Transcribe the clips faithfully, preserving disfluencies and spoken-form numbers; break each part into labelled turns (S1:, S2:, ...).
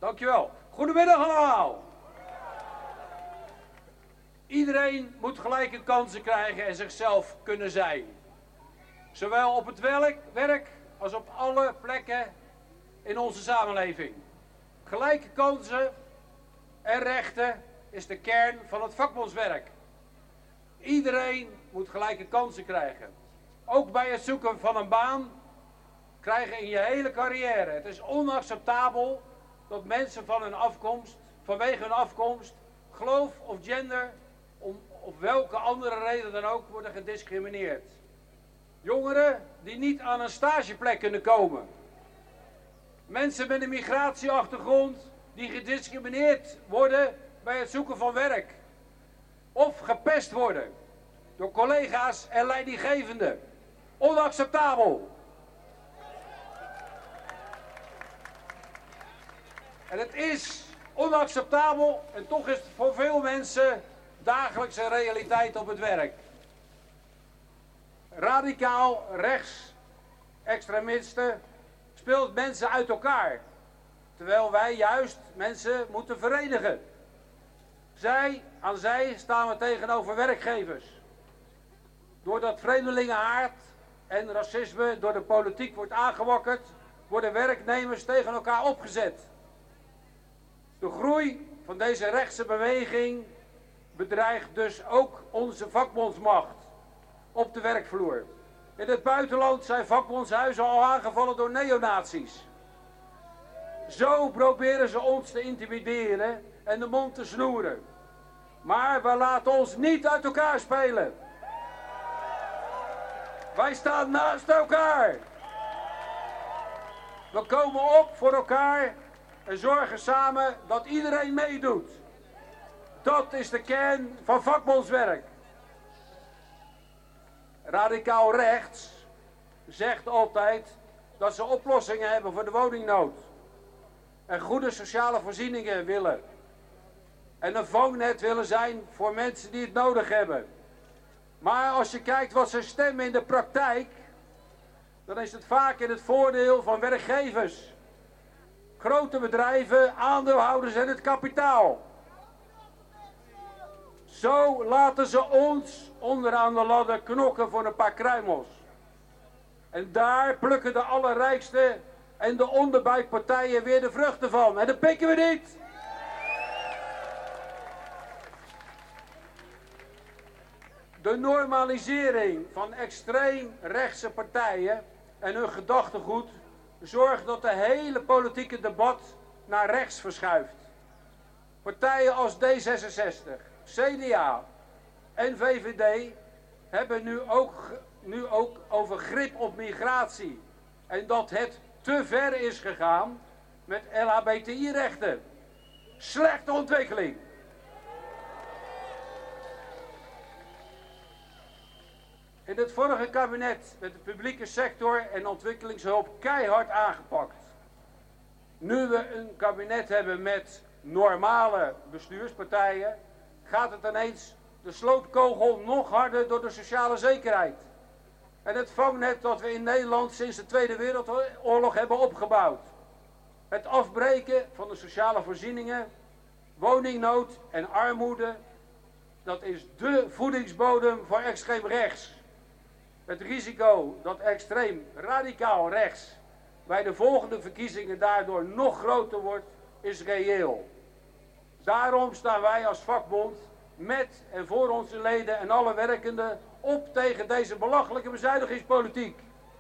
S1: Dankjewel. Goedemiddag allemaal. Iedereen moet gelijke kansen krijgen en zichzelf kunnen zijn. Zowel op het werk als op alle plekken in onze samenleving. Gelijke kansen en rechten is de kern van het vakbondswerk. Iedereen moet gelijke kansen krijgen. Ook bij het zoeken van een baan krijgen in je hele carrière. Het is onacceptabel dat mensen van hun afkomst, vanwege hun afkomst, geloof of gender, om, of welke andere reden dan ook, worden gediscrimineerd. Jongeren die niet aan een stageplek kunnen komen. Mensen met een migratieachtergrond die gediscrimineerd worden bij het zoeken van werk. Of gepest worden door collega's en leidinggevenden. Onacceptabel. En het is onacceptabel en toch is het voor veel mensen dagelijkse realiteit op het werk. Radicaal rechts extremisten speelt mensen uit elkaar. Terwijl wij juist mensen moeten verenigen. Zij aan zij staan we tegenover werkgevers. Doordat vreemdelingenhaat en racisme door de politiek wordt aangewakkerd, worden werknemers tegen elkaar opgezet. De groei van deze rechtse beweging bedreigt dus ook onze vakbondsmacht op de werkvloer. In het buitenland zijn vakbondshuizen al aangevallen door neonazies. Zo proberen ze ons te intimideren en de mond te snoeren. Maar we laten ons niet uit elkaar spelen. Wij staan naast elkaar. We komen op voor elkaar en zorgen samen dat iedereen meedoet. Dat is de kern van vakbondswerk. Radicaal rechts zegt altijd dat ze oplossingen hebben voor de woningnood. En goede sociale voorzieningen willen. En een vangnet willen zijn voor mensen die het nodig hebben. Maar als je kijkt wat ze stemmen in de praktijk, dan is het vaak in het voordeel van werkgevers. Grote bedrijven, aandeelhouders en het kapitaal. Zo laten ze ons onderaan de ladder knokken voor een paar kruimels. En daar plukken de allerrijkste en de onderbuikpartijen weer de vruchten van. En dat pikken we niet. De normalisering van extreem rechtse partijen en hun gedachtegoed zorgt dat de hele politieke debat naar rechts verschuift. Partijen als D zesenzestig, C D A en V V D hebben nu ook, nu ook over grip op migratie en dat het te ver is gegaan met L H B T I-rechten. Slechte ontwikkeling. In het vorige kabinet werd de publieke sector en ontwikkelingshulp keihard aangepakt. Nu we een kabinet hebben met normale bestuurspartijen, gaat het ineens de sloopkogel nog harder door de sociale zekerheid. En het vangnet dat we in Nederland sinds de Tweede Wereldoorlog hebben opgebouwd. Het afbreken van de sociale voorzieningen, woningnood en armoede, dat is dé voedingsbodem voor extreem rechts. Het risico dat extreem radicaal rechts bij de volgende verkiezingen daardoor nog groter wordt, is reëel. Daarom staan wij als vakbond met en voor onze leden en alle werkenden op tegen deze belachelijke bezuinigingspolitiek.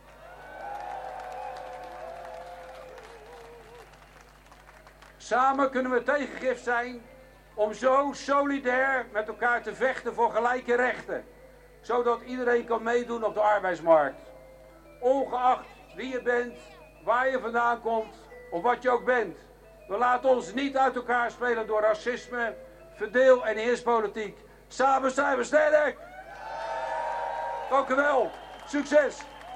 S1: Samen kunnen we tegengif zijn om zo solidair met elkaar te vechten voor gelijke rechten. Zodat iedereen kan meedoen op de arbeidsmarkt. Ongeacht wie je bent, waar je vandaan komt of wat je ook bent. We laten ons niet uit elkaar spelen door racisme, verdeel- en heerspolitiek. Samen zijn we sterk! Dank u wel. Succes!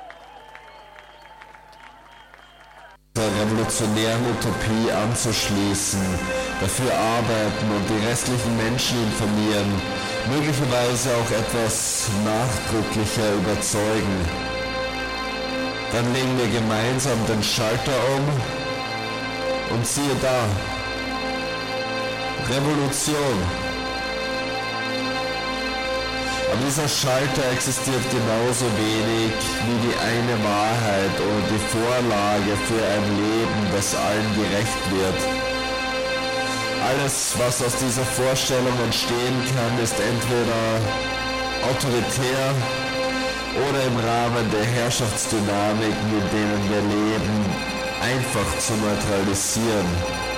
S2: Der revolutionären Utopie anzuschließen, dafür arbeiten und die restlichen Menschen informieren, möglicherweise auch etwas nachdrücklicher überzeugen. Dann legen wir gemeinsam den Schalter um und siehe da, Revolution. Aber dieser Schalter existiert genauso wenig wie die eine Wahrheit oder die Vorlage für ein Leben, das allen gerecht wird. Alles, was aus dieser Vorstellung entstehen kann, ist entweder autoritär oder im Rahmen der Herrschaftsdynamiken, in denen wir leben, einfach zu neutralisieren.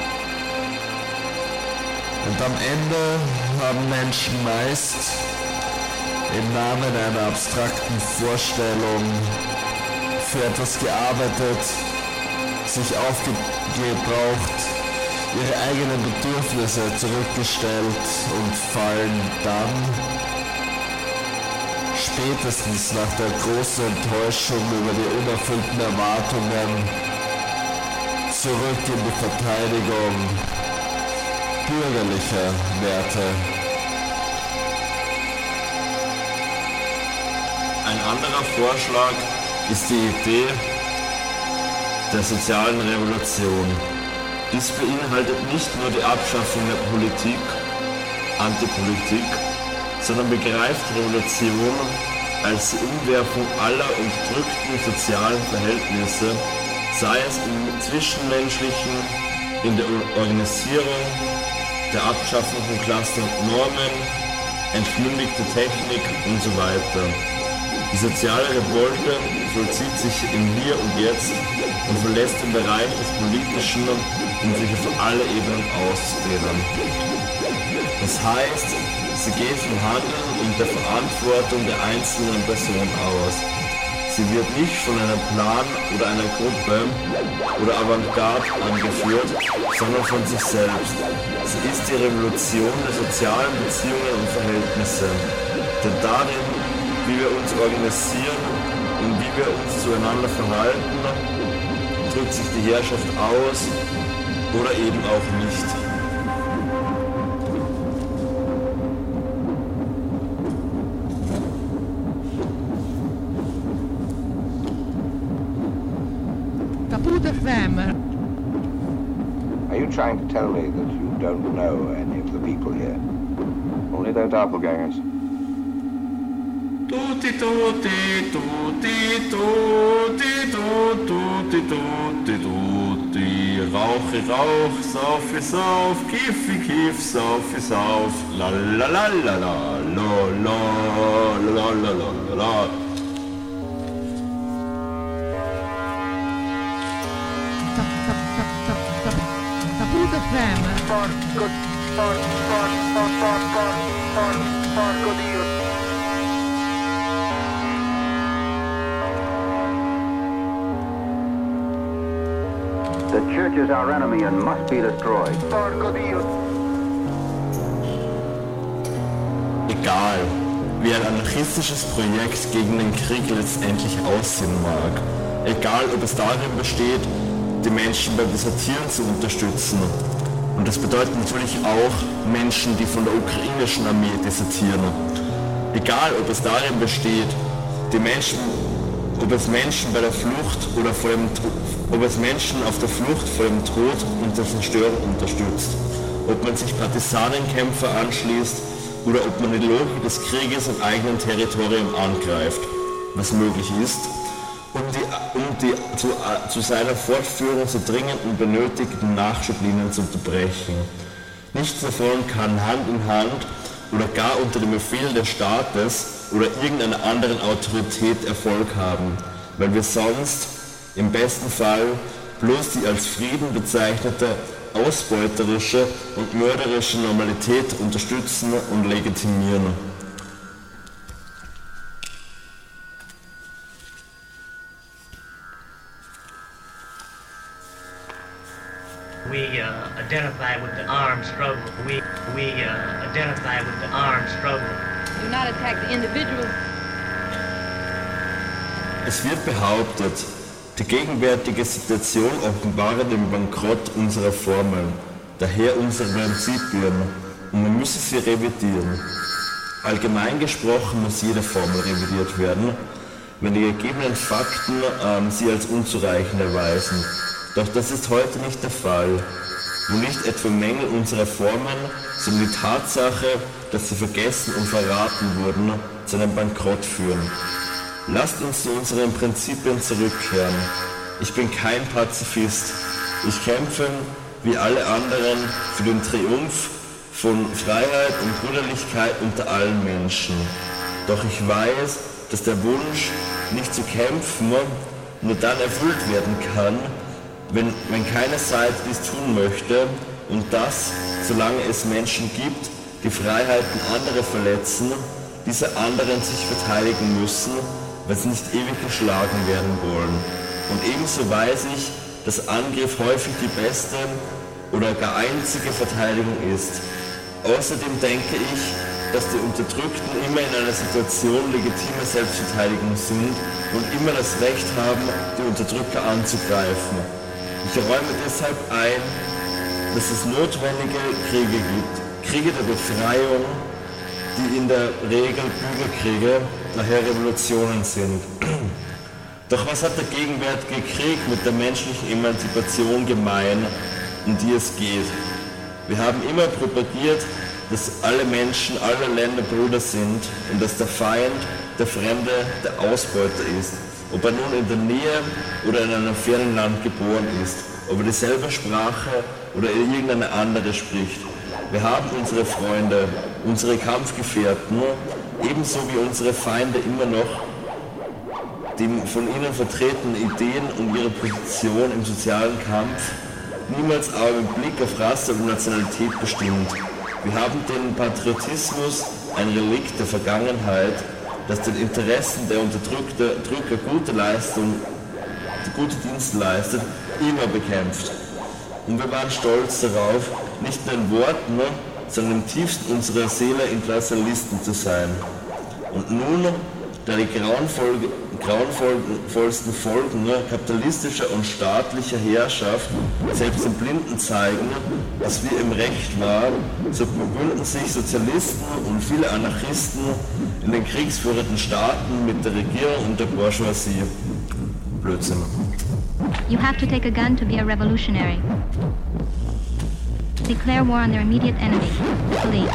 S2: Und am Ende haben Menschen meist im Namen einer abstrakten Vorstellung für etwas gearbeitet, sich aufgebraucht, ihre eigenen Bedürfnisse zurückgestellt und fallen dann spätestens nach der großen Enttäuschung über die unerfüllten Erwartungen zurück in die Verteidigung bürgerlicher Werte.
S3: Ein anderer Vorschlag ist die Idee der sozialen Revolution. Dies beinhaltet nicht nur die Abschaffung der Politik, Antipolitik, sondern begreift Revolution als die Umwerfung aller unterdrückten sozialen Verhältnisse, sei es im Zwischenmenschlichen, in der Organisierung, der Abschaffung von Klassen und Normen, entmündigte Technik und so weiter. Die soziale Revolte vollzieht sich im Hier und Jetzt und verlässt den Bereich des Politischen, um sich auf alle Ebenen auszudehnen. Das heißt, sie geht vom Handeln und der Verantwortung der einzelnen Person aus. Sie wird nicht von einem Plan oder einer Gruppe oder Avantgarde angeführt, sondern von sich selbst. Sie ist die Revolution der sozialen Beziehungen und Verhältnisse. Denn darin, wie wir uns organisieren und wie wir uns zueinander verhalten, drückt sich die Herrschaft aus oder eben auch nicht.
S4: Are you trying to tell me that you don't know any of the people here? Only their doppelgangers?
S3: Tutti, tutti, tutti, tutti, tutti, tutti, tutti, Rauche, Rauch, Saufe, Sauf, Kiffi, Kiff, Saufe, Sauf, la la la la la, la la la la la la.
S5: Porco, porco, porco, porco, porco, porco Dio.
S4: The church is our enemy and must be destroyed.
S5: Porco Dio.
S3: Egal, wie ein anarchistisches Projekt gegen den Krieg letztendlich aussehen mag. Egal, ob es darin besteht, die Menschen beim Desertieren zu unterstützen. Und das bedeutet natürlich auch Menschen, die von der ukrainischen Armee desertieren. Egal, ob es darin besteht, die Menschen, ob es Menschen bei der Flucht oder vor dem, ob es Menschen auf der Flucht vor dem Tod und der Zerstörung unterstützt. Ob man sich Partisanenkämpfer anschließt oder ob man die Logik des Krieges im eigenen Territorium angreift, was möglich ist, um die, um die zu, zu seiner Fortführung so dringenden benötigten Nachschublinien zu unterbrechen. Nichts davon kann Hand in Hand oder gar unter dem Befehl des Staates oder irgendeiner anderen Autorität Erfolg haben, weil wir sonst im besten Fall bloß die als Frieden bezeichnete ausbeuterische und mörderische Normalität unterstützen und legitimieren.
S6: We uh, identify with the armed struggle. We we uh, identify with the armed struggle.
S7: Do not attack the individual.
S3: Es wird behauptet, die gegenwärtige Situation offenbare den Bankrott unserer Formeln, daher unsere Prinzipien, und man müsse sie revidieren. Allgemein gesprochen muss jede Formel revidiert werden, wenn die gegebenen Fakten ähm, sie als unzureichend erweisen. Doch das ist heute nicht der Fall. wo nicht etwa Mängel unserer Formen, sondern die Tatsache, dass sie vergessen und verraten wurden, zu einem Bankrott führen. Lasst uns zu unseren Prinzipien zurückkehren. Ich bin kein Pazifist. Ich kämpfe, wie alle anderen, für den Triumph von Freiheit und Brüderlichkeit unter allen Menschen. Doch ich weiß, dass der Wunsch, nicht zu kämpfen, nur dann erfüllt werden kann, wenn, wenn keine Seite dies tun möchte, und das, solange es Menschen gibt, die Freiheiten anderer verletzen, diese anderen sich verteidigen müssen, weil sie nicht ewig geschlagen werden wollen. Und ebenso weiß ich, dass Angriff häufig die beste oder gar einzige Verteidigung ist. Außerdem denke ich, dass die Unterdrückten immer in einer Situation legitime Selbstverteidigung sind und immer das Recht haben, die Unterdrücker anzugreifen. Ich räume deshalb ein, dass es notwendige Kriege gibt, Kriege der Befreiung, die in der Regel Bürgerkriege, daher Revolutionen sind. Doch was hat der gegenwärtige Krieg mit der menschlichen Emanzipation gemein, um die es geht? Wir haben immer propagiert, dass alle Menschen aller Länder Brüder sind und dass der Feind, der Fremde, der Ausbeuter ist, ob er nun in der Nähe oder in einem fernen Land geboren ist, ob er dieselbe Sprache oder irgendeine andere spricht. Wir haben unsere Freunde, unsere Kampfgefährten, ebenso wie unsere Feinde immer noch die von ihnen vertretenen Ideen und ihre Position im sozialen Kampf, niemals aber mit Blick auf Rasse und Nationalität bestimmt. Wir haben den Patriotismus, ein Relikt der Vergangenheit, das den Interessen der Unterdrücker gute Leistung, gute Dienste leistet, immer bekämpft. Und wir waren stolz darauf, nicht nur in Worten, sondern im tiefsten unserer Seele Internationalisten zu sein. Und nun, da die grauenvoll, grauenvollsten Folgen kapitalistischer und staatlicher Herrschaft selbst den Blinden zeigen, was wir im Recht waren, so verbünden sich Sozialisten und viele Anarchisten in den kriegsführenden Staaten mit der Regierung und der Bourgeoisie. Blödsinn.
S8: You have to take a gun to be a revolutionary. Declare war on their immediate enemy, the police.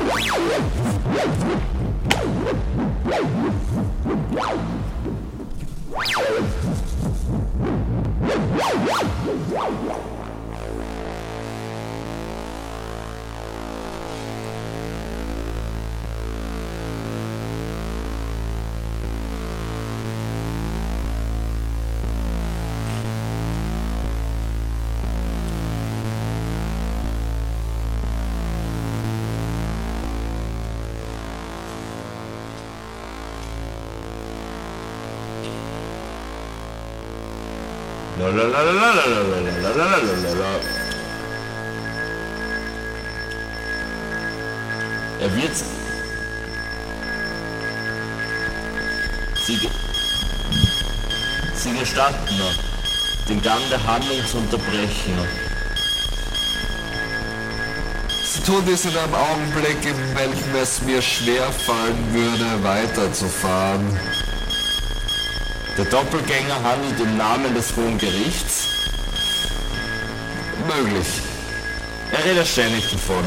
S3: La la la la la la la la la la la. Er wird sie, sie gestatten, den Gang der Handlung zu unterbrechen.
S2: Sie tun dies in einem Augenblick, in welchem es mir schwer fallen würde, weiterzufahren.
S3: Der Doppelgänger handelt im Namen des Hohen Gerichts?
S2: Möglich.
S3: Er redet ständig davon.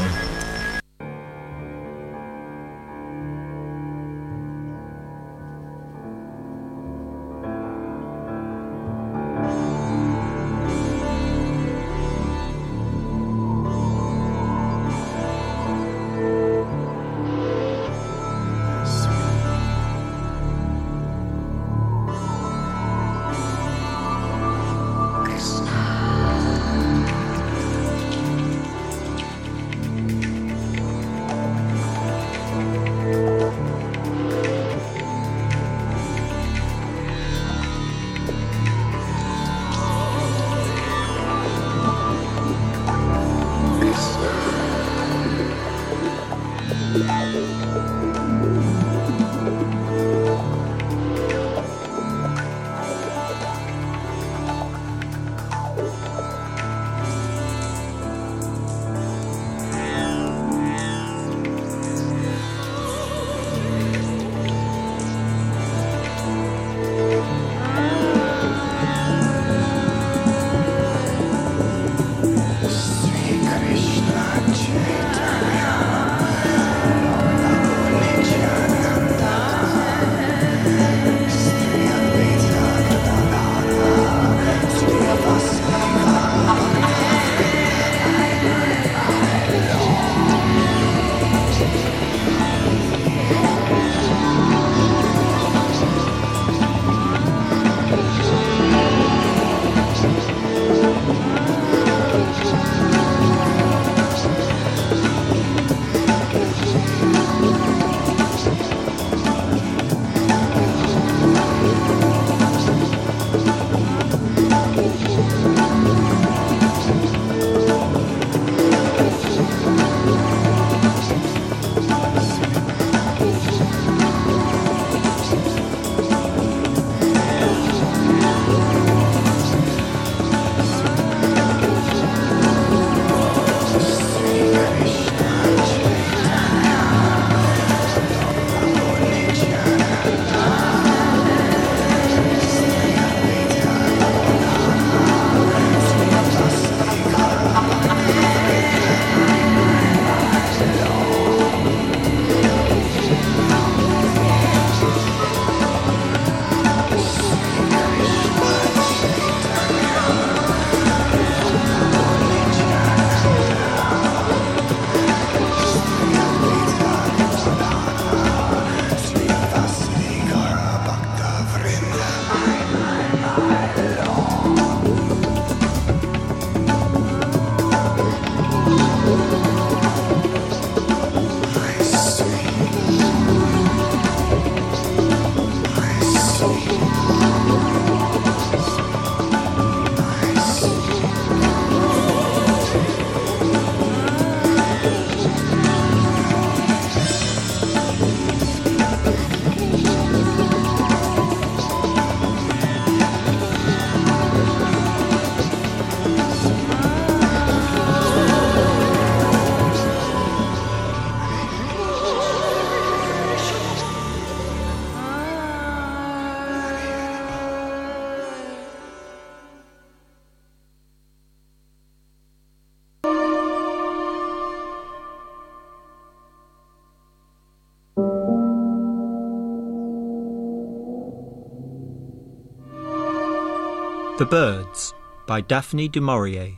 S9: The Birds by Daphne du Maurier.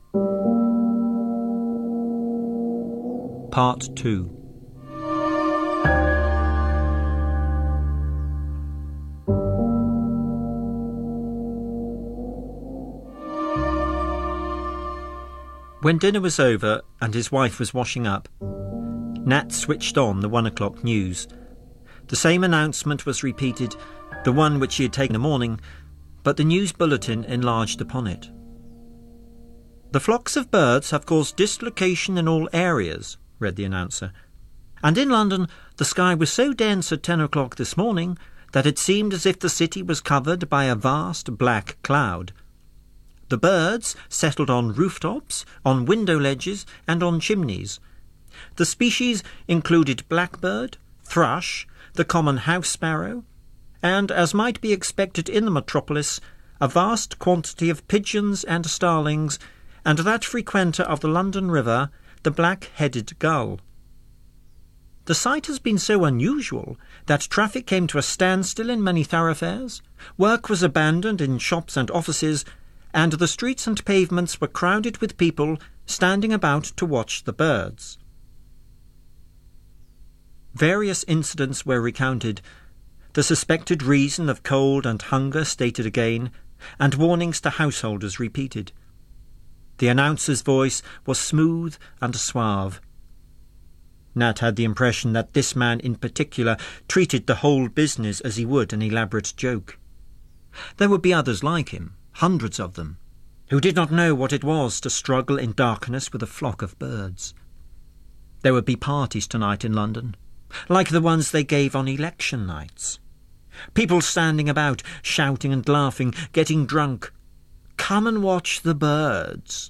S9: Part two. When dinner was over and his wife was washing up, Nat switched on the one o'clock news. The same announcement was repeated, the one which she had taken in the morning, but the news bulletin enlarged upon it. "The flocks of birds have caused dislocation in all areas," read the announcer. "And in London the sky was so dense at ten o'clock this morning that it seemed as if the city was covered by a vast black cloud. The birds settled on rooftops, on window ledges, and on chimneys. The species included blackbird, thrush, the common house sparrow, and, as might be expected in the metropolis, a vast quantity of pigeons and starlings, and that frequenter of the London River, the black-headed gull. The sight has been so unusual that traffic came to a standstill in many thoroughfares, work was abandoned in shops and offices, and the streets and pavements were crowded with people standing about to watch the birds." Various incidents were recounted, the suspected reason of cold and hunger stated again, and warnings to householders repeated. The announcer's voice was smooth and suave. Nat had the impression that this man in particular treated the whole business as he would an elaborate joke. There would be others like him, hundreds of them, who did not know what it was to struggle in darkness with a flock of birds. There would be parties tonight in London, like the ones they gave on election nights. People standing about, shouting and laughing, getting drunk. Come and watch the birds.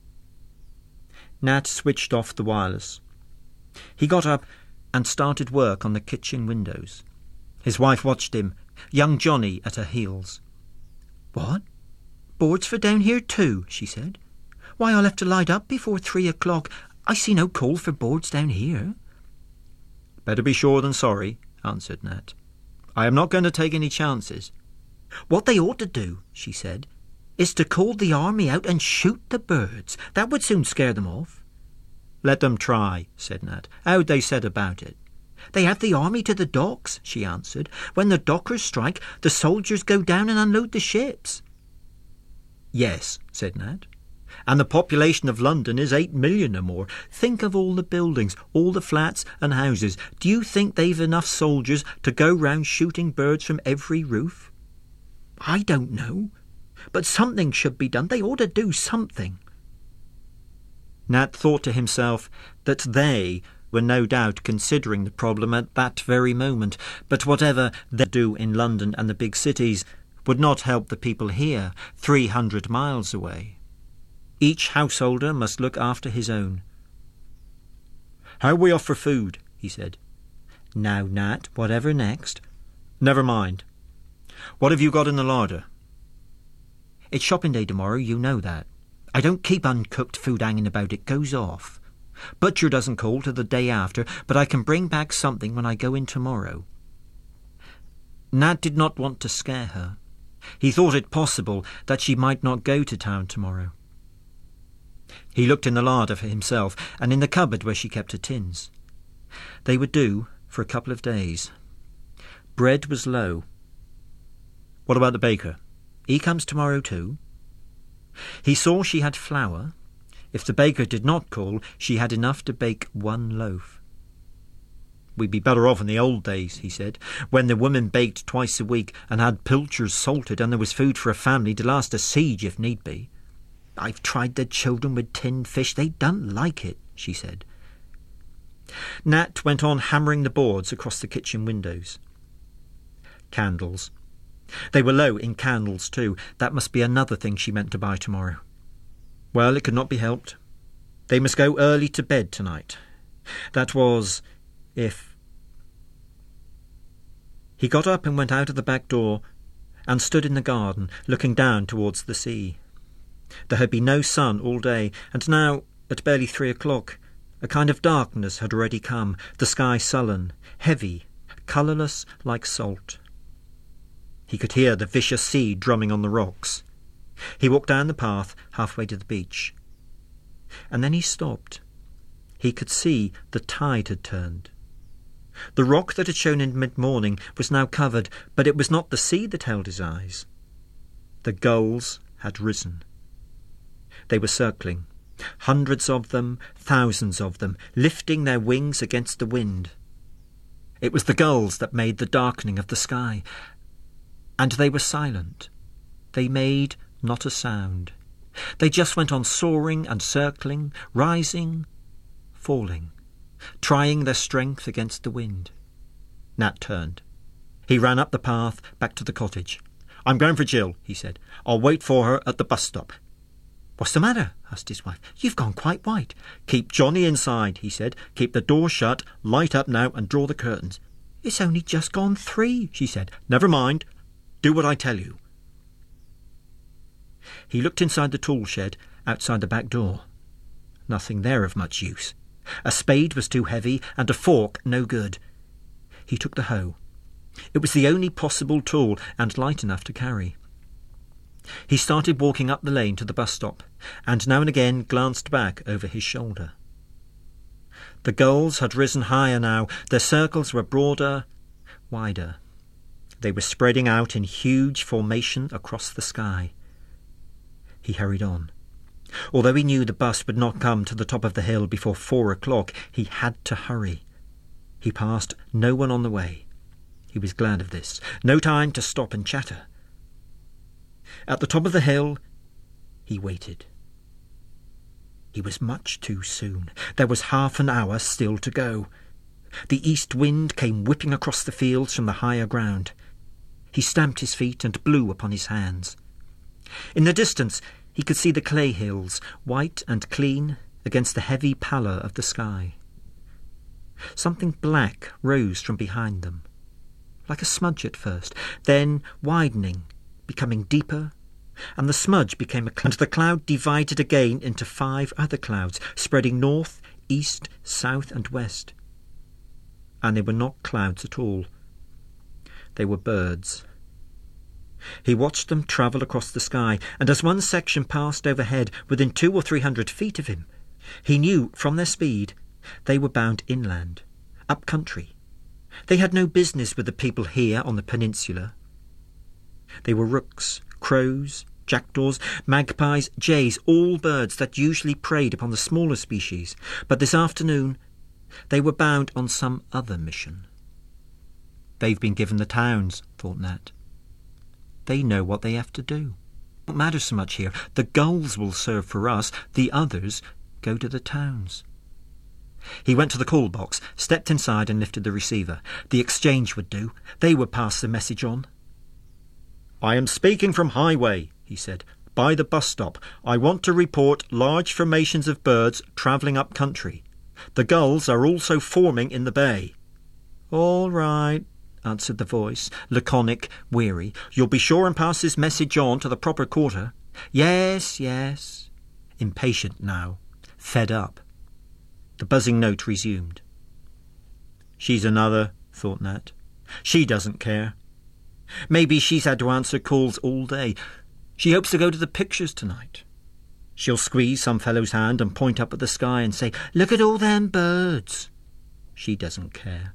S9: Nat switched off the wireless. He got up and started work on the kitchen windows. His wife watched him, young Johnny at her heels. "What? Boards for down here too?" she said. "Why, I'll have to light up before three o'clock. I see no call for boards down here." "Better be sure than sorry," answered Nat. "I am not going to take any chances." "What they ought to do," she said, "is to call the army out and shoot the birds. That would soon scare them off." "Let them try," said Nat. "How'd they set about it?" "They have the army to the docks," she answered. "When the dockers strike, the soldiers go down and unload the ships." "Yes," said Nat. "And the population of London is eight million or more. Think of all the buildings, all the flats and houses. Do you think they've enough soldiers to go round shooting birds from every roof?" I don't know. But something should be done. They ought to do something. Nat thought to himself that they were no doubt considering the problem at that very moment, but whatever they do in London and the big cities would not help the people here, three hundred miles away. Each householder must look after his own. "How are we off for food?" he said. "Now, Nat, whatever next?" "Never mind. What have you got in the larder?" "It's shopping day tomorrow, you know that. I don't keep uncooked food hanging about, it goes off. Butcher doesn't call till the day after, but I can bring back something when I go in tomorrow." Nat did not want to scare her. He thought it possible that she might not go to town tomorrow. He looked in the larder for himself, and in the cupboard where she kept her tins. They would do for a couple of days. Bread was low. What about the baker? He comes tomorrow too. He saw she had flour. If the baker did not call, she had enough to bake one loaf. "We'd be better off in the old days," he said, "when the women baked twice a week and had pilchards salted and there was food for a family to last a siege if need be. I've tried the children with tinned fish. They don't like it," she said. Nat went on hammering the boards across the kitchen windows. Candles. They were low in candles too. That must be another thing she meant to buy tomorrow. Well, it could not be helped. They must go early to bed tonight. That was, if... He got up and went out of the back door and stood in the garden, looking down towards the sea. There had been no sun all day, and now, at barely three o'clock, a kind of darkness had already come, the sky sullen, heavy, colourless like salt. He could hear the vicious sea drumming on the rocks. He walked down the path halfway to the beach. And then he stopped. He could see the tide had turned. The rock that had shown in mid-morning was now covered, but it was not the sea that held his eyes. The gulls had risen. They were circling, hundreds of them, thousands of them, lifting their wings against the wind. It was the gulls that made the darkening of the sky. And they were silent. They made not a sound. They just went on soaring and circling, rising, falling, trying their strength against the wind. Nat turned. He ran up the path back to the cottage. "I'm going for Jill," he said. "I'll wait for her at the bus stop." "What's the matter?" asked his wife. "You've gone quite white." "Keep Johnny inside," he said. "Keep the door shut, light up now and draw the curtains." "It's only just gone three," she said. "Never mind. Do what I tell you." He looked inside the tool shed, outside the back door. Nothing there of much use. A spade was too heavy, and a fork no good. He took the hoe. It was the only possible tool, and light enough to carry. He started walking up the lane to the bus stop, and now and again glanced back over his shoulder. The gulls had risen higher now. Their circles were broader, wider. They were spreading out in huge formation across the sky. He hurried on. Although he knew the bus would not come to the top of the hill before four o'clock, he had to hurry. He passed no one on the way. He was glad of this. No time to stop and chatter. At the top of the hill, he waited. He was much too soon. There was half an hour still to go. The east wind came whipping across the fields from the higher ground. He stamped his feet and blew upon his hands. In the distance, he could see the clay hills, white and clean, against the heavy pallor of the sky. Something black rose from behind them, like a smudge at first, then widening, becoming deeper, and the smudge became a cloud, and the cloud divided again into five other clouds, spreading north, east, south, and west. And they were not clouds at all. They were birds. He watched them travel across the sky, and as one section passed overhead within two or three hundred feet of him, he knew from their speed they were bound inland, up country. They had no business with the people here on the peninsula. They were rooks, crows, jackdaws, magpies, jays, all birds that usually preyed upon the smaller species, but this afternoon they were bound on some other mission. They've been given the towns, thought Nat. They know what they have to do. It won't matter so much here. The gulls will serve for us. The others go to the towns. He went to the call box, stepped inside and lifted the receiver. The exchange would do. They would pass the message on. "I am speaking from Highway," he said. "By the bus stop. I want to report large formations of birds travelling up country. The gulls are also forming in the bay." "All right," answered the voice, laconic, weary. "You'll be sure and pass this message on to the proper quarter." "Yes, yes." Impatient now, fed up. The buzzing note resumed. "She's another," thought Nat. "She doesn't care. Maybe she's had to answer calls all day. She hopes to go to the pictures tonight. She'll squeeze some fellow's hand and point up at the sky and say, 'Look at all them birds.' She doesn't care."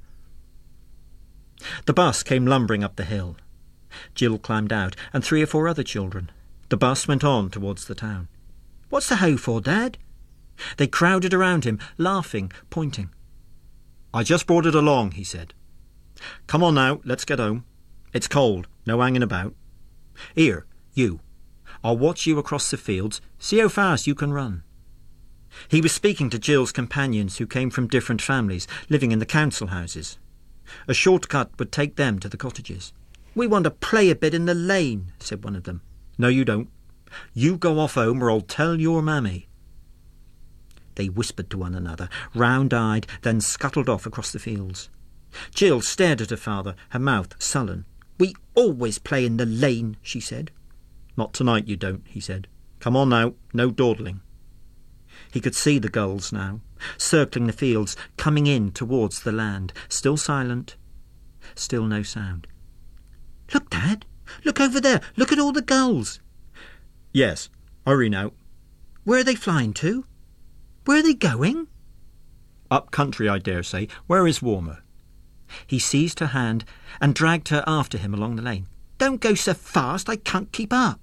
S9: The bus came lumbering up the hill. Jill climbed out, and three or four other children. The bus went on towards the town. "What's the hoe for, Dad?" They crowded around him, laughing, pointing. "I just brought it along," he said. "Come on now, let's get home. It's cold, no hanging about. Here, you. I'll watch you across the fields. See how fast you can run." He was speaking to Jill's companions who came from different families, living in the council houses. A short cut would take them to the cottages. "We want to play a bit in the lane," said one of them. "No, you don't. You go off home or I'll tell your mammy." They whispered to one another, round-eyed, then scuttled off across the fields. Jill stared at her father, her mouth sullen. "We always play in the lane," she said. "Not tonight you don't," he said. "Come on now, no dawdling." He could see the gulls now, circling the fields, coming in towards the land, still silent, still no sound. "Look, Dad! Look over there! Look at all the gulls!" "Yes, hurry now." "Where are they flying to? Where are they going?" "Up country, I dare say. Where is warmer?" He seized her hand and dragged her after him along the lane. "Don't go so fast, I can't keep up."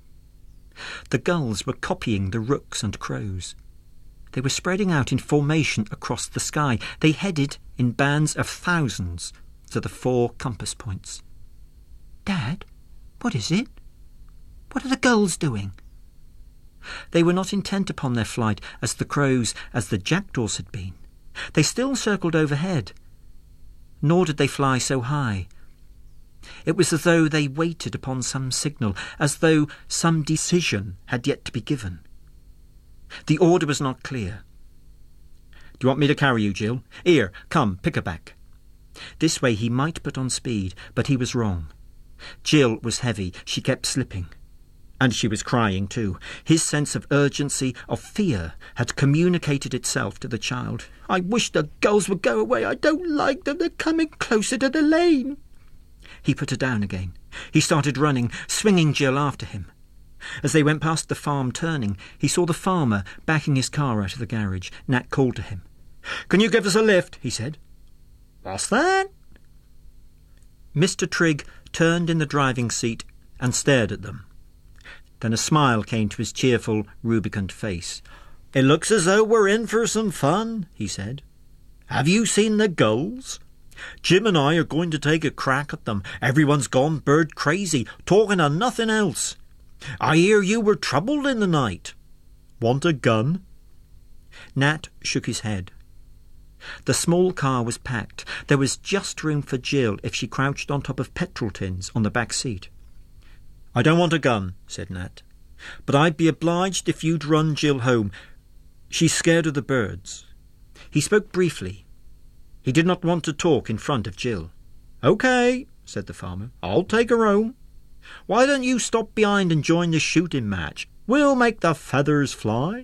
S9: The gulls were copying the rooks and crows. They were spreading out in formation across the sky. They headed in bands of thousands to the four compass points. "Dad, what is it? What are the gulls doing?" They were not intent upon their flight as the crows, as the jackdaws had been. They still circled overhead, nor did they fly so high. It was as though they waited upon some signal, as though some decision had yet to be given. The order was not clear. "Do you want me to carry you, Jill? Here, come, pick her back." This way he might put on speed, but he was wrong. Jill was heavy. She kept slipping. And she was crying too. His sense of urgency, of fear, had communicated itself to the child. "I wish the gulls would go away. I don't like them. They're coming closer to the lane." He put her down again. He started running, swinging Jill after him. As they went past the farm turning, he saw the farmer backing his car out of the garage. Nat called to him. "Can you give us a lift?" he said. "What's that?" Mister Trigg turned in the driving seat and stared at them. Then a smile came to his cheerful, rubicund face. "It looks as though we're in for some fun," he said. "Have you seen the gulls? Jim and I are going to take a crack at them. Everyone's gone bird crazy, talking of nothing else. I hear you were troubled in the night. Want a gun?" Nat shook his head. The small car was packed. There was just room for Jill if she crouched on top of petrol tins on the back seat. "I don't want a gun," said Nat, "but I'd be obliged if you'd run Jill home. She's scared of the birds." He spoke briefly. He did not want to talk in front of Jill. "OK," said the farmer. "I'll take her home. Why don't you stop behind and join the shooting match? We'll make the feathers fly."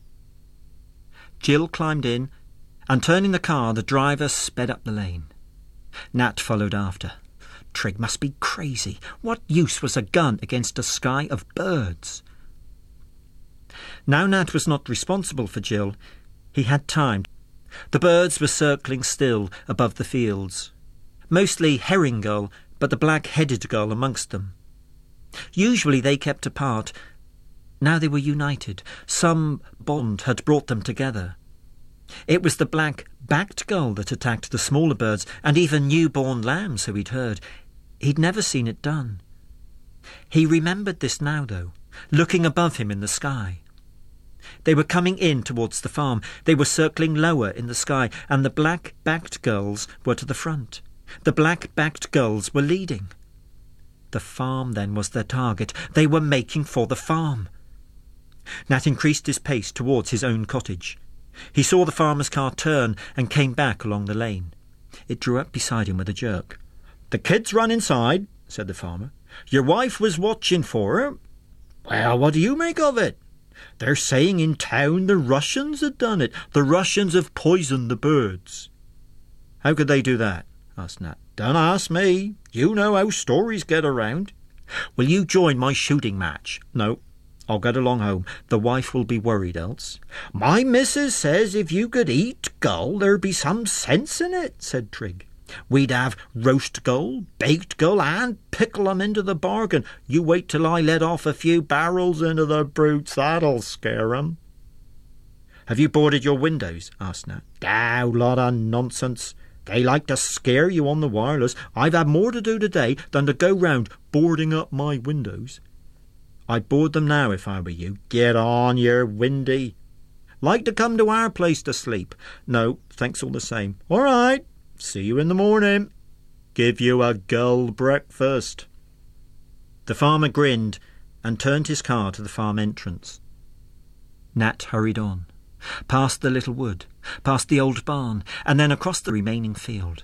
S9: Jill climbed in, and turning the car, the driver sped up the lane. Nat followed after. Trigg must be crazy. What use was a gun against a sky of birds? Now Nat was not responsible for Jill. He had time. The birds were circling still above the fields. Mostly herring gull, but the black-headed gull amongst them. Usually they kept apart. Now they were united. Some bond had brought them together. It was the black-backed gull that attacked the smaller birds, and even newborn lambs, so he'd heard. He'd never seen it done. He remembered this now, though, looking above him in the sky. They were coming in towards the farm. They were circling lower in the sky, and the black-backed gulls were to the front. The black-backed gulls were leading. The farm, then, was their target. They were making for the farm. Nat increased his pace towards his own cottage. He saw the farmer's car turn and came back along the lane. It drew up beside him with a jerk. "The kids run inside," said the farmer. "Your wife was watching for her." "Well, what do you make of it?" "They're saying in town the Russians had done it. The Russians have poisoned the birds." "How could they do that?" asked Nat. "Don't ask me. You know how stories get around." "Will you join my shooting match?" "No. I'll get along home. The wife will be worried else." "My missus says if you could eat gull, there'd be some sense in it," said Trigg. "We'd have roast gull, baked gull, and pickle 'em into the bargain. You wait till I let off a few barrels into the brutes. That'll scare 'em." "Have you boarded your windows?" asked Nat. "Oh, lot of nonsense. They like to scare you on the wireless. I've had more to do today than to go round boarding up my windows." "I'd board them now if I were you." "Get on, you're windy." "Like to come to our place to sleep?" "No, thanks all the same." "All right. See you in the morning." "Give you a gull breakfast." The farmer grinned and turned his car to the farm entrance. Nat hurried on, past the little wood, past the old barn, and then across the remaining field.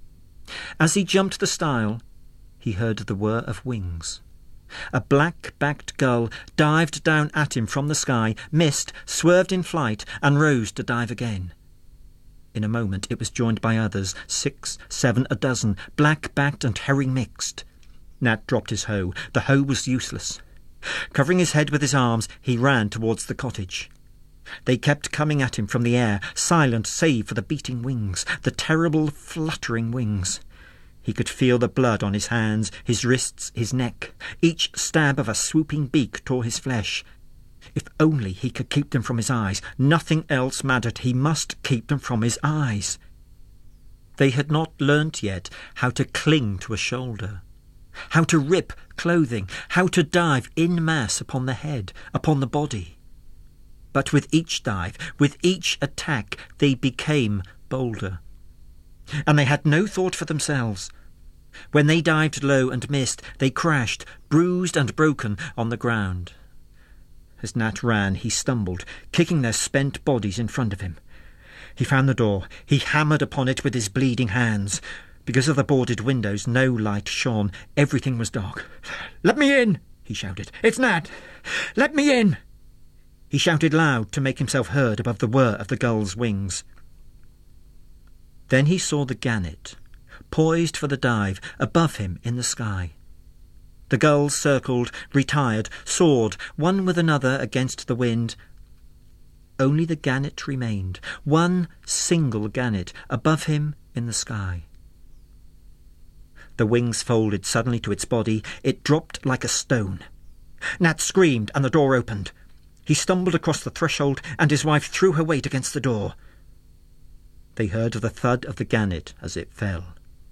S9: As he jumped the stile, he heard the whir of wings. A black-backed gull dived down at him from the sky, missed, swerved in flight, and rose to dive again. In a moment it was joined by others, six, seven, a dozen, black-backed and herring mixed. Nat dropped his hoe. The hoe was useless. Covering his head with his arms, he ran towards the cottage. They kept coming at him from the air, silent save for the beating wings, the terrible fluttering wings. He could feel the blood on his hands, his wrists, his neck. Each stab of a swooping beak tore his flesh. If only he could keep them from his eyes. Nothing else mattered. He must keep them from his eyes. They had not learnt yet how to cling to a shoulder, how to rip clothing, how to dive in mass upon the head, upon the body. But with each dive, with each attack, they became bolder. And they had no thought for themselves. When they dived low and missed, they crashed, bruised and broken, on the ground. As Nat ran, he stumbled, kicking their spent bodies in front of him. He found the door. He hammered upon it with his bleeding hands. Because of the boarded windows, no light shone. Everything was dark. "Let me in!" he shouted. "It's Nat! Let me in!" He shouted loud to make himself heard above the whir of the gull's wings. Then he saw the gannet, poised for the dive, above him in the sky. The gulls circled, retired, soared, one with another against the wind. Only the gannet remained, one single gannet, above him in the sky. The wings folded suddenly to its body. It dropped like a stone. Nat screamed, and the door opened. He stumbled across the threshold, and his wife threw her weight against the door. They heard the thud of the gannet as it fell.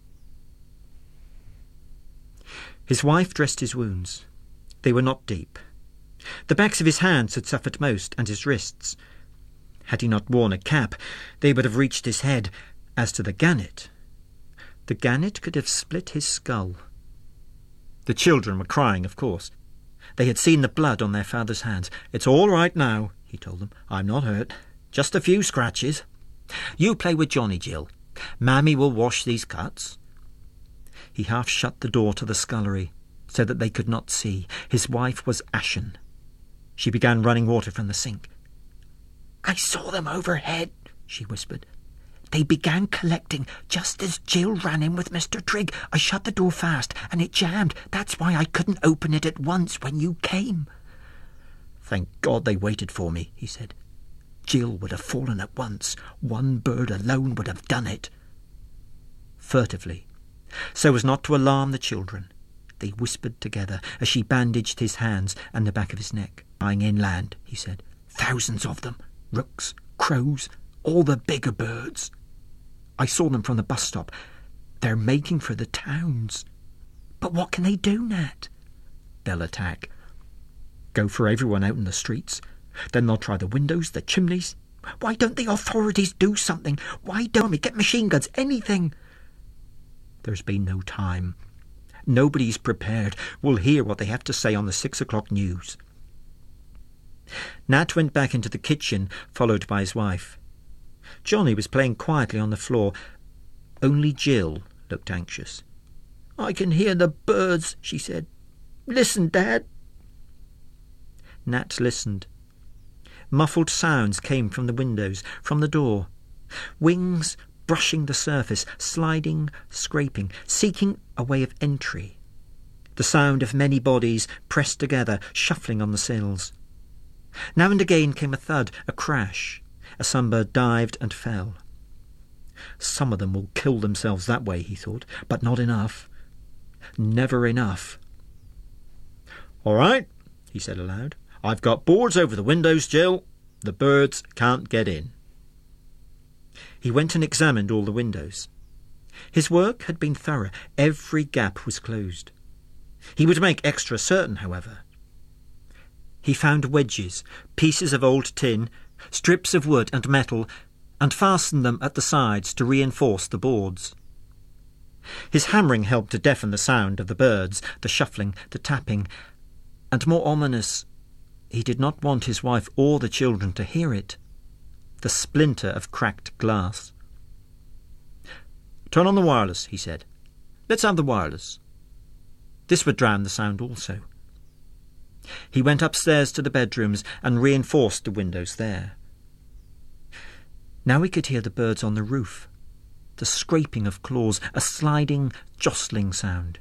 S9: His wife dressed his wounds. They were not deep. The backs of his hands had suffered most, and his wrists. Had he not worn a cap, they would have reached his head. As to the gannet, the gannet could have split his skull. The children were crying, of course. They had seen the blood on their father's hands. "It's all right now," he told them. "I'm not hurt. Just a few scratches. You play with Johnny, Jill. Mammy will wash these cuts." He half shut the door to the scullery, so that they could not see. His wife was ashen. She began running water from the sink. "I saw them overhead," she whispered. "They began collecting just as Jill ran in with Mister Trigg. I shut the door fast, and it jammed. That's why I couldn't open it at once when you came." "Thank God they waited for me," he said. "Jill would have fallen at once. One bird alone would have done it." Furtively, so as not to alarm the children, they whispered together as she bandaged his hands and the back of his neck. "Lying inland," he said. "Thousands of them. Rooks, crows, all the bigger birds. I saw them from the bus stop. They're making for the towns." "But what can they do, Nat?" they'll attack. Go for everyone out in the streets. Then they'll try the windows, the chimneys. Why don't the authorities do something? Why don't we get machine guns, anything? There's been no time. Nobody's prepared. We'll hear what they have to say on the six o'clock news. Nat went back into the kitchen, followed by his wife. Johnny was playing quietly on the floor. Only Jill looked anxious. "I can hear the birds," she said. "Listen, Dad." Nat listened. Muffled sounds came from the windows, from the door. Wings brushing the surface, sliding, scraping, seeking a way of entry. The sound of many bodies pressed together, shuffling on the sills. Now and again came a thud, a crash. A sunbird dived and fell. Some of them will kill themselves that way, he thought, but not enough. Never enough. "All right," he said aloud. "I've got boards over the windows, Jill. The birds can't get in." He went and examined all the windows. His work had been thorough. Every gap was closed. He would make extra certain, however. He found wedges, pieces of old tin, strips of wood and metal, and fastened them at the sides to reinforce the boards. His hammering helped to deafen the sound of the birds, the shuffling, the tapping, and more ominous, he did not want his wife or the children to hear it, the splinter of cracked glass. "Turn on the wireless," he said. "Let's have the wireless." This would drown the sound also. He went upstairs to the bedrooms and reinforced the windows there. Now he could hear the birds on the roof, the scraping of claws, a sliding, jostling sound.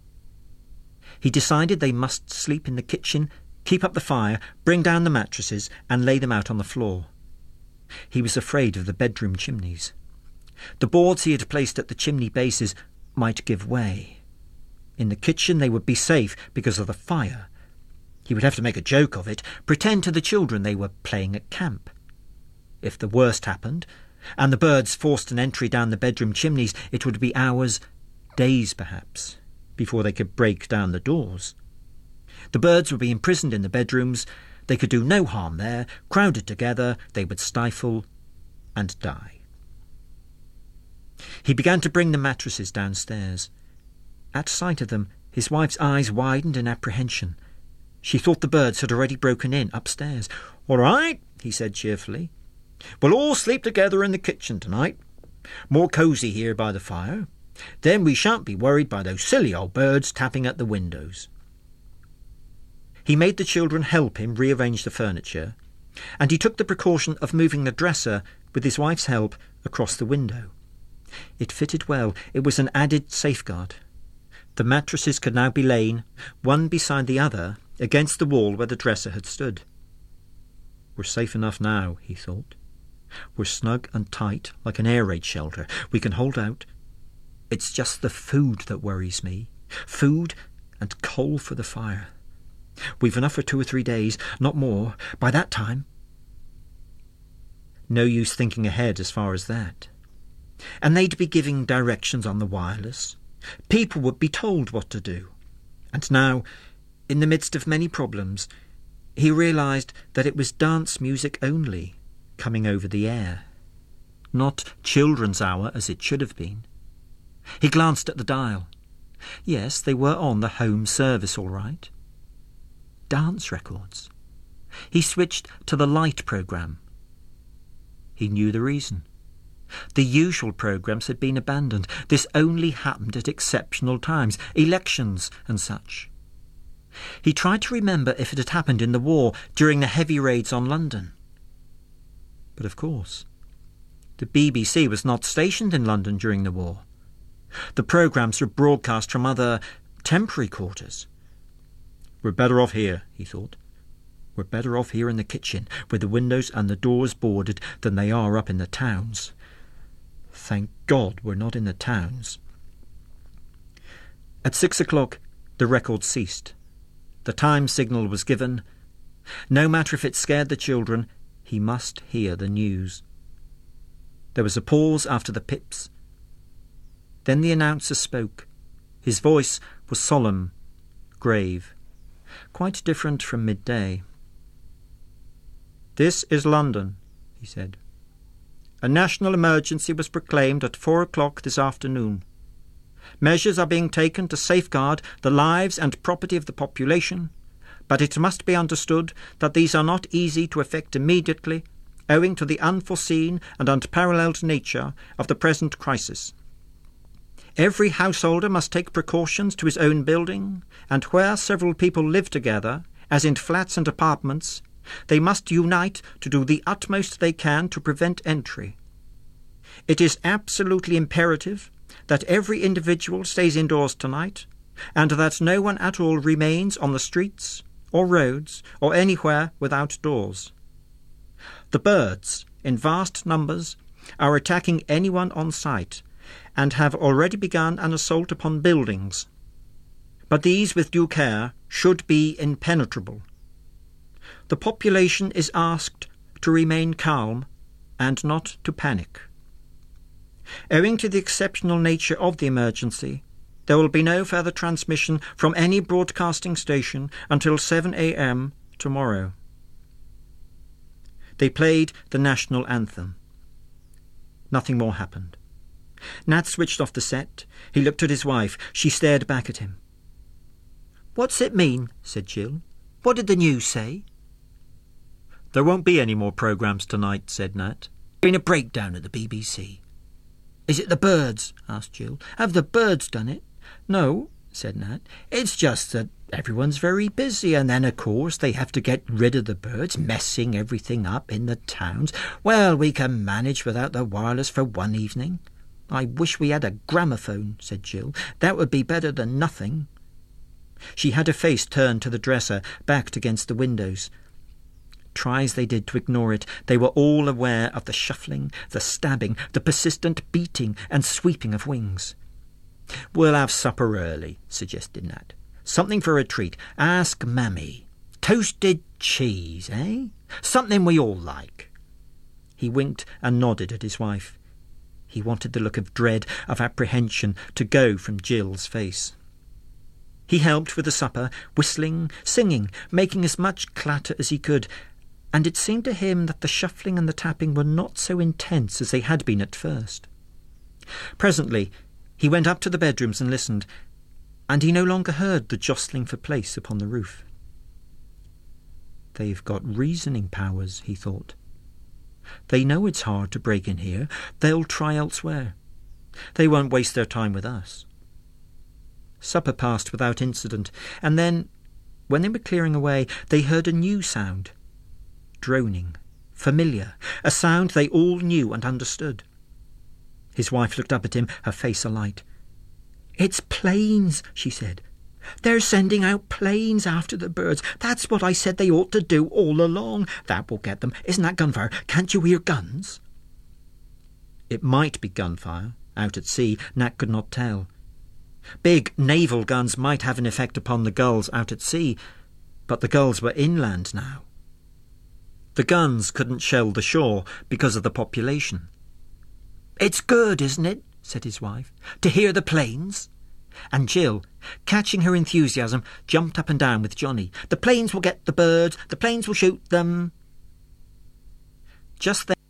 S9: He decided they must sleep in the kitchen, keep up the fire, bring down the mattresses, and lay them out on the floor. He was afraid of the bedroom chimneys. The boards he had placed at the chimney bases might give way. In the kitchen they would be safe because of the fire. He would have to make a joke of it, pretend to the children they were playing at camp. If the worst happened, and the birds forced an entry down the bedroom chimneys, it would be hours, days perhaps, before they could break down the doors. The birds would be imprisoned in the bedrooms. They could do no harm there. Crowded together, they would stifle and die. He began to bring the mattresses downstairs. At sight of them, his wife's eyes widened in apprehension. She thought the birds had already broken in upstairs. "All right," he said cheerfully. "We'll all sleep together in the kitchen tonight. More cosy here by the fire. Then we shan't be worried by those silly old birds tapping at the windows." He made the children help him rearrange the furniture, and he took the precaution of moving the dresser, with his wife's help, across the window. It fitted well. It was an added safeguard. The mattresses could now be lain, one beside the other, against the wall where the dresser had stood. "We're safe enough now," he thought. "We're snug and tight, like an air raid shelter. We can hold out. It's just the food that worries me. Food and coal for the fire. We've enough for two or three days, not more. By that time..." No use thinking ahead as far as that. And they'd be giving directions on the wireless. People would be told what to do. And now, in the midst of many problems, he realised that it was dance music only coming over the air, not children's hour as it should have been. He glanced at the dial. Yes, they were on the home service all right. Dance records. He switched to the light programme. He knew the reason. The usual programmes had been abandoned. This only happened at exceptional times, elections and such. He tried to remember if it had happened in the war, during the heavy raids on London. But of course, the B B C was not stationed in London during the war. The programmes were broadcast from other temporary quarters. "We're better off here," he thought. "We're better off here in the kitchen, with the windows and the doors boarded, than they are up in the towns. Thank God we're not in the towns." At six o'clock, the record ceased. The time signal was given. No matter if it scared the children, he must hear the news. There was a pause after the pips. Then the announcer spoke. His voice was solemn, grave. quite different from midday. "This is London," he said. "A national emergency was proclaimed at four o'clock this afternoon. Measures are being taken to safeguard the lives and property of the population, but it must be understood that these are not easy to effect immediately, owing to the unforeseen and unparalleled nature of the present crisis. Every householder must take precautions to his own building, and where several people live together, as in flats and apartments, they must unite to do the utmost they can to prevent entry. It is absolutely imperative that every individual stays indoors tonight, and that no one at all remains on the streets or roads or anywhere without doors. The birds, in vast numbers, are attacking anyone on sight, and have already begun an assault upon buildings. But these, with due care, should be impenetrable. The population is asked to remain calm and not to panic. Owing to the exceptional nature of the emergency, there will be no further transmission from any broadcasting station until seven a m tomorrow." They played the national anthem. Nothing more happened. Nat switched off the set. He looked at his wife. She stared back at him. "What's it mean?" said Jill. "What did the news say?" "There won't be any more programmes tonight," said Nat. "There's been a breakdown at the B B C." "Is it the birds?" asked Jill. "Have the birds done it?" "No," said Nat. "It's just that everyone's very busy, and then, of course, they have to get rid of the birds, messing everything up in the towns. Well, we can manage without the wireless for one evening." "I wish we had a gramophone," said Jill. "That would be better than nothing." She had her face turned to the dresser, backed against the windows. Try as they did to ignore it, they were all aware of the shuffling, the stabbing, the persistent beating and sweeping of wings. "We'll have supper early," suggested Nat. "Something for a treat. Ask Mammy. Toasted cheese, eh? Something we all like." He winked and nodded at his wife. He wanted the look of dread, of apprehension, to go from Jill's face. He helped with the supper, whistling, singing, making as much clatter as he could, and it seemed to him that the shuffling and the tapping were not so intense as they had been at first. Presently he went up to the bedrooms and listened, and he no longer heard the jostling for place upon the roof. "They've got reasoning powers," he thought. "They know it's hard to break in here. They'll try elsewhere. They won't waste their time with us." Supper passed without incident, and then, when they were clearing away, they heard a new sound. Droning, familiar, a sound they all knew and understood. His wife looked up at him, her face alight. "It's planes," she said. "They're sending out planes after the birds. That's what I said they ought to do all along. That will get them. Isn't that gunfire? Can't you hear guns?" It might be gunfire. Out at sea, Nat could not tell. Big naval guns might have an effect upon the gulls out at sea, but the gulls were inland now. The guns couldn't shell the shore because of the population. "It's good, isn't it?" said his wife, "to hear the planes?" And Jill, catching her enthusiasm, jumped up and down with Johnny. "The planes will get the birds. The planes will shoot them." Just then,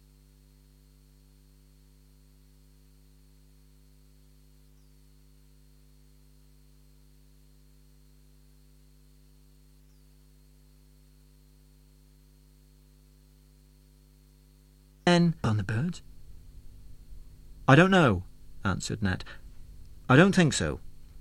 S9: Then on the birds? "I don't know," answered Nat. "I don't think so."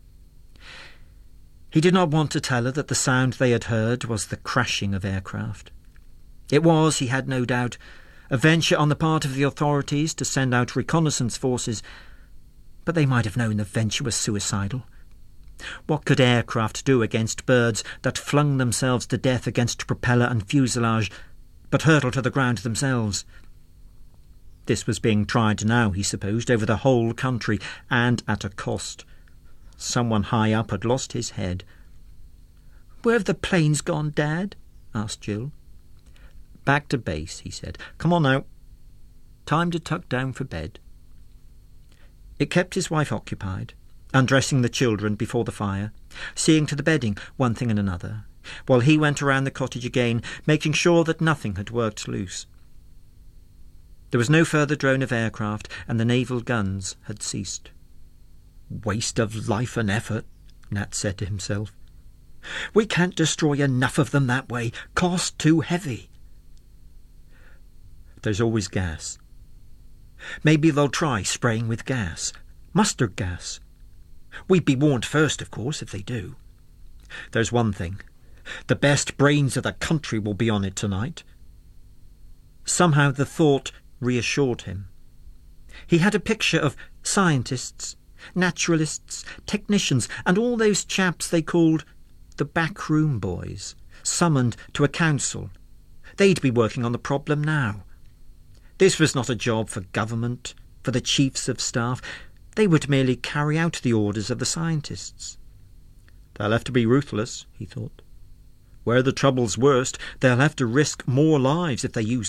S9: He did not want to tell her that the sound they had heard was the crashing of aircraft. It was, he had no doubt, a venture on the part of the authorities to send out reconnaissance forces, but they might have known the venture was suicidal. What could aircraft do against birds that flung themselves to death against propeller and fuselage, but hurtled to the ground themselves? This was being tried now, he supposed, over the whole country, and at a cost. Someone high up had lost his head. "Where have the planes gone, Dad?" asked Jill. "Back to base," he said. "Come on now. Time to tuck down for bed." It kept his wife occupied, undressing the children before the fire, seeing to the bedding, one thing and another, while he went around the cottage again, making sure that nothing had worked loose. There was no further drone of aircraft, and the naval guns had ceased. "Waste of life and effort," Nat said to himself. "We can't destroy enough of them that way. Cost too heavy." There's always gas. Maybe they'll try spraying with gas. Mustard gas. We'd be warned first, of course, if they do. There's one thing. The best brains of the country will be on it tonight. Somehow the thought reassured him. He had a picture of scientists, naturalists, technicians, and all those chaps they called the backroom boys, summoned to a council. They'd be working on the problem now. This was not a job for government, for the chiefs of staff. They would merely carry out the orders of the scientists. They'll have to be ruthless, he thought. Where the trouble's worst, they'll have to risk more lives if they use...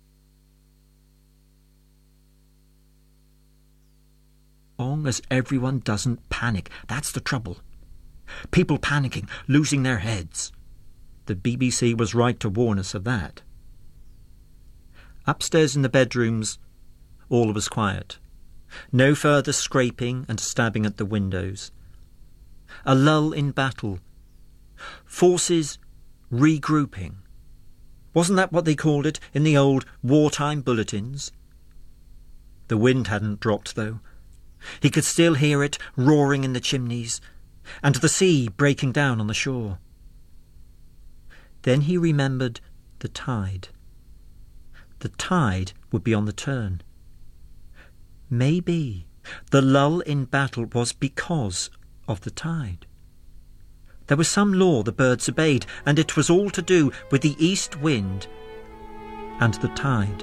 S9: As long as everyone doesn't panic, that's the trouble. People panicking, losing their heads. The B B C was right to warn us of that. Upstairs in the bedrooms, all was quiet. No further scraping and stabbing at the windows. A lull in battle. Forces regrouping. Wasn't that what they called it in the old wartime bulletins? The wind hadn't dropped, though. He could still hear it roaring in the chimneys, and the sea breaking down on the shore. Then he remembered the tide. The tide would be on the turn. Maybe the lull in battle was because of the tide. There was some law the birds obeyed, and it was all to do with the east wind and the tide.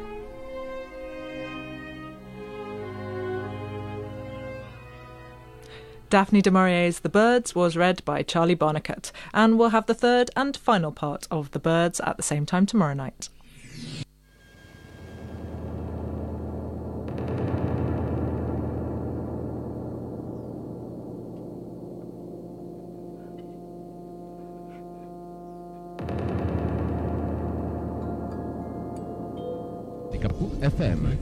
S10: Daphne du Maurier's The Birds was read by Charlie Barnacut, and we'll have the third and final part of The Birds at the same time tomorrow night.
S11: Kaput F M.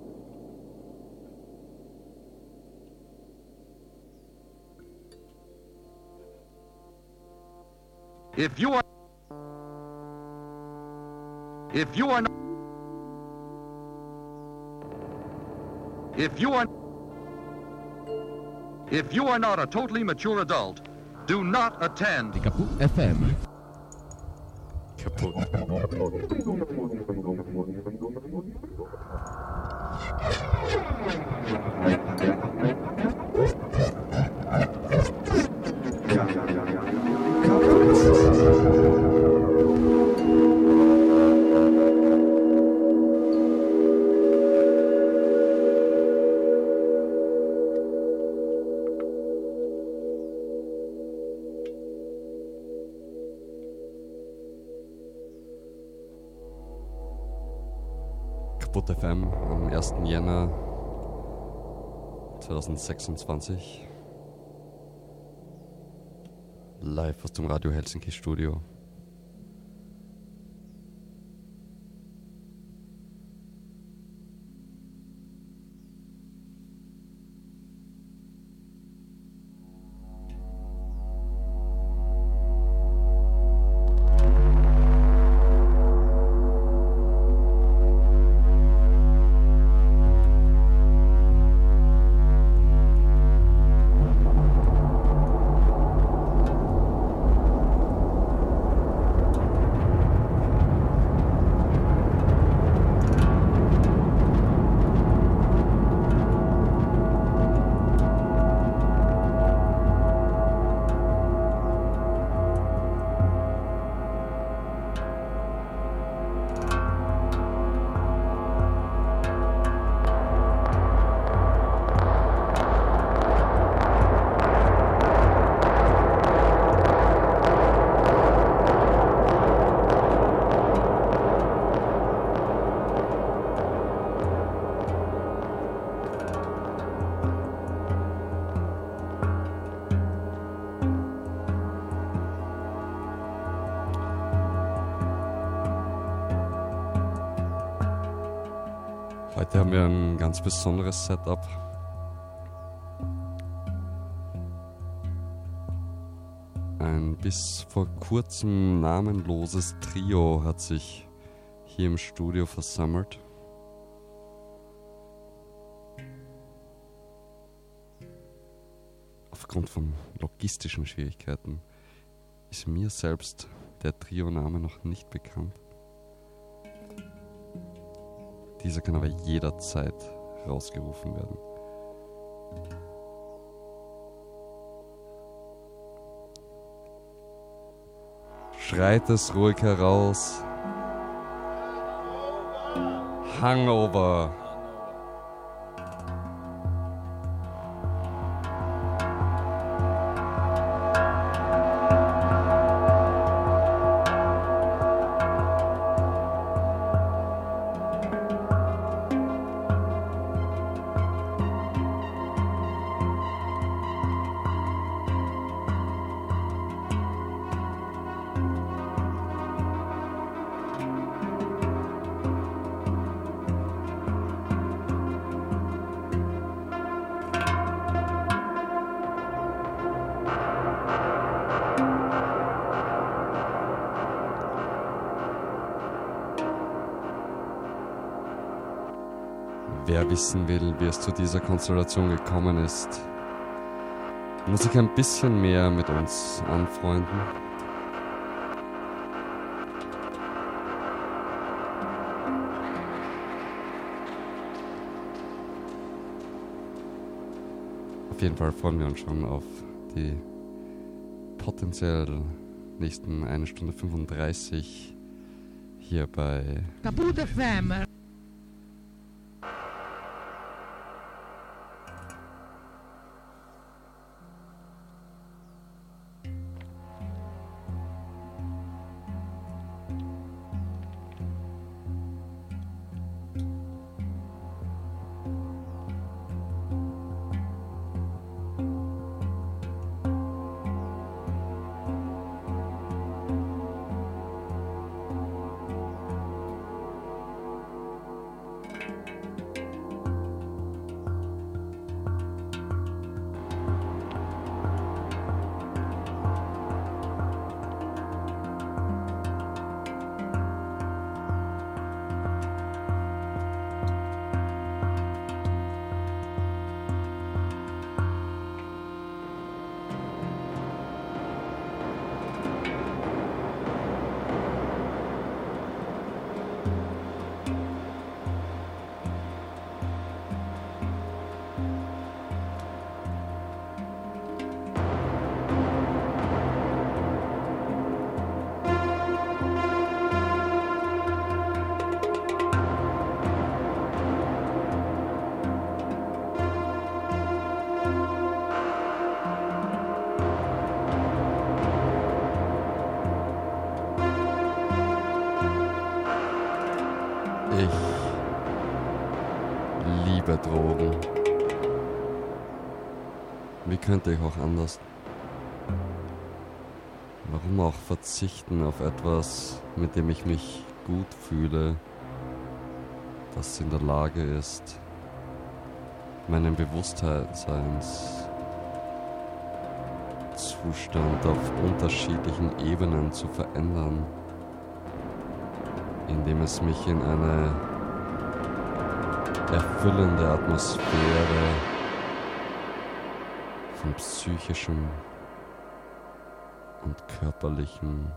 S12: If you are If you are not If you are If you are not a totally mature adult, do not attend
S11: Kaput F M.
S13: Kaput. Kaput F M am ersten Jänner zweitausendsechsundzwanzig. Live aus dem Radio Helsinki Studio. Heute haben wir ein ganz besonderes Setup. Ein bis vor kurzem namenloses Trio hat sich hier im Studio versammelt. Aufgrund von logistischen Schwierigkeiten ist mir selbst der Trio-Name noch nicht bekannt. Dieser kann aber jederzeit rausgerufen werden. Schreit es ruhig heraus. Hangover. Wer wissen will, wie es zu dieser Konstellation gekommen ist, muss sich ein bisschen mehr mit uns anfreunden. Auf jeden Fall freuen wir uns schon auf die potenziell nächsten eine Stunde fünfunddreißig hier bei
S14: Caput F M.
S13: Drogen. Wie könnte ich auch anders? Warum auch verzichten auf etwas, mit dem ich mich gut fühle, das in der Lage ist, meinen Bewusstseinszustand auf unterschiedlichen Ebenen zu verändern, indem es mich in eine erfüllende Atmosphäre von psychischem und körperlichem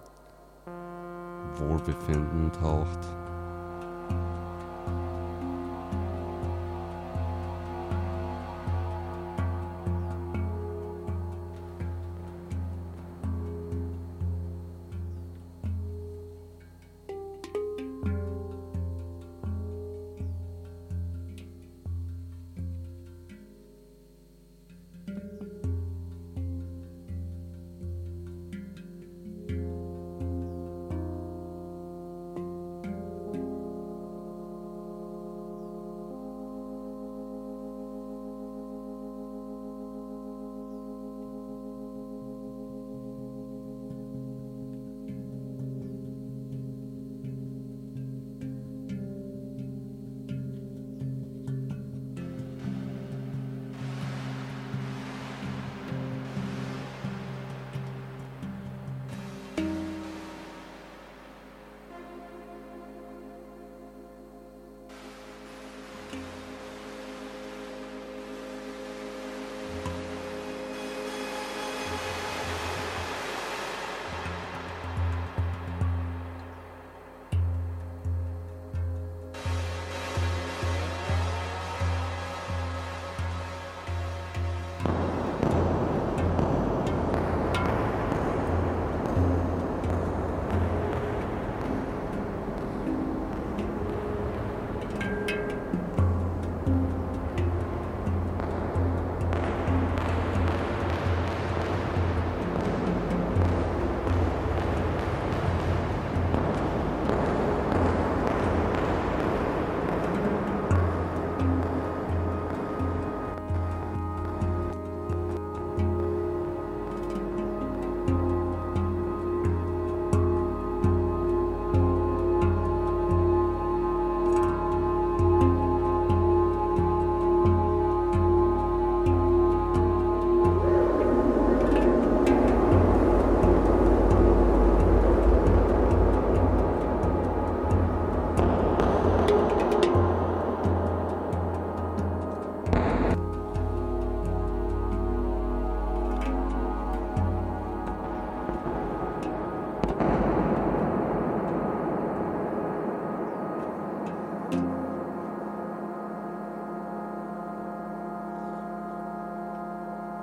S13: Wohlbefinden taucht.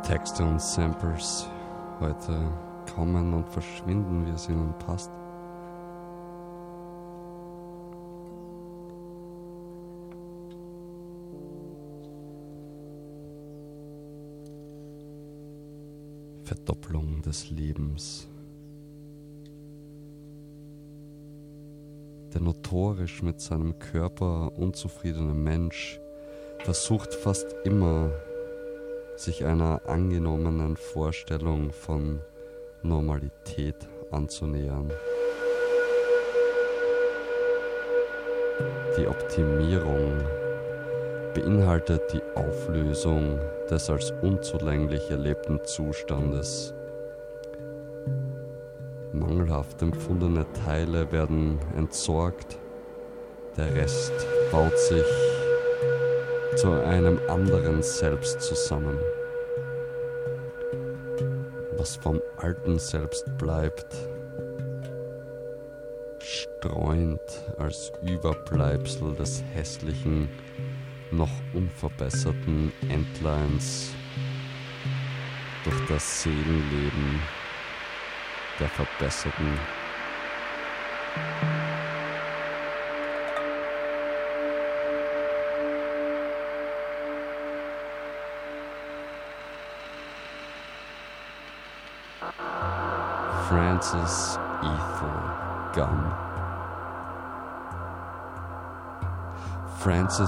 S13: Texte und Samples heute kommen und verschwinden, wie es ihnen passt. Verdopplung des Lebens. Der notorisch mit seinem Körper unzufriedene Mensch versucht fast immer, sich einer angenommenen Vorstellung von Normalität anzunähern. Die Optimierung beinhaltet die Auflösung des als unzulänglich erlebten Zustandes. Mangelhaft empfundene Teile werden entsorgt, der Rest baut sich zu einem anderen Selbst zusammen. Was vom alten Selbst bleibt, streunt als Überbleibsel des hässlichen, noch unverbesserten Endlines durch das Seelenleben der Verbesserten. Francis Ethel Gunn. Francis